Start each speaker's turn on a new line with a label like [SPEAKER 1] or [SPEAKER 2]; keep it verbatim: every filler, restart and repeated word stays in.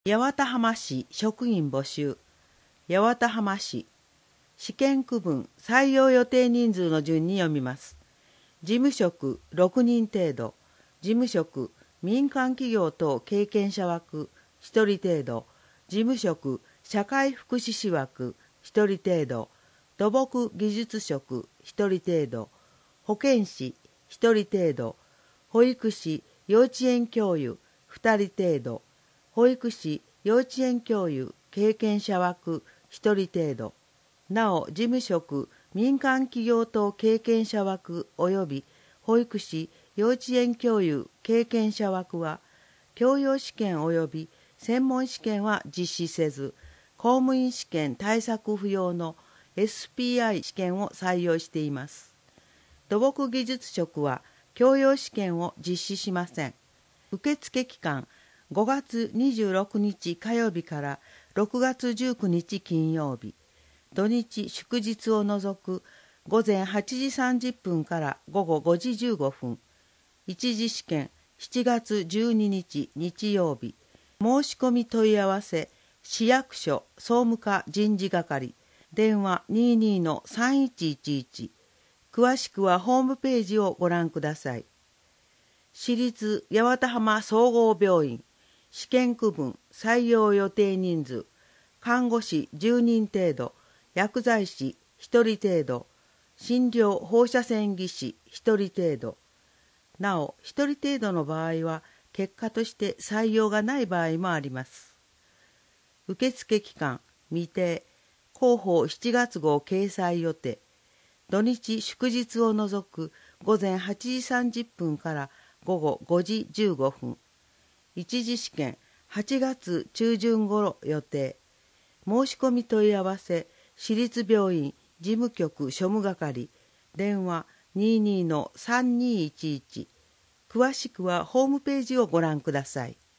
[SPEAKER 1] 八幡浜市職員募集。八幡浜市試験区分採用予定人数の順に読みます。事務職ろくにん程度、事務職民間企業等経験者枠ひとり程度、事務職社会福祉士枠ひとり程度、土木技術職ひとり程度、保健師ひとり程度、保育士幼稚園教諭ふたり程度、保育士幼稚園教諭経験者枠ひとり程度。なお、事務職民間企業等経験者枠及び保育士幼稚園教諭経験者枠は、教養試験及び専門試験は実施せず、公務員試験対策不要の エスピーアイ 試験を採用しています。土木技術職は教養試験を実施しません。受付期間ごがつにじゅうろくにち火曜日からろくがつじゅうくにち金曜日、土日祝日を除くごぜんはちじさんじゅっぷんからごごごじじゅうごふん、一次試験しちがつじゅうににち日曜日、申し込み問い合わせ市役所総務課人事係、電話 にじゅうにのさんいちいちいち、詳しくはホームページをご覧ください。市立八幡浜総合病院試験区分採用予定人数、看護師じゅうにん程度、薬剤師ひとり程度、診療放射線技師ひとり程度。なお、ひとり程度の場合は結果として採用がない場合もあります。受付期間未定、広報しちがつ号掲載予定。土日祝日を除くごぜんはちじさんじゅっぷんからごごごじじゅうごふん。一次試験はちがつ中旬頃予定。申し込み問い合わせ市立病院事務局庶務係、電話 にじゅうにのさんにいちいち、詳しくはホームページをご覧ください。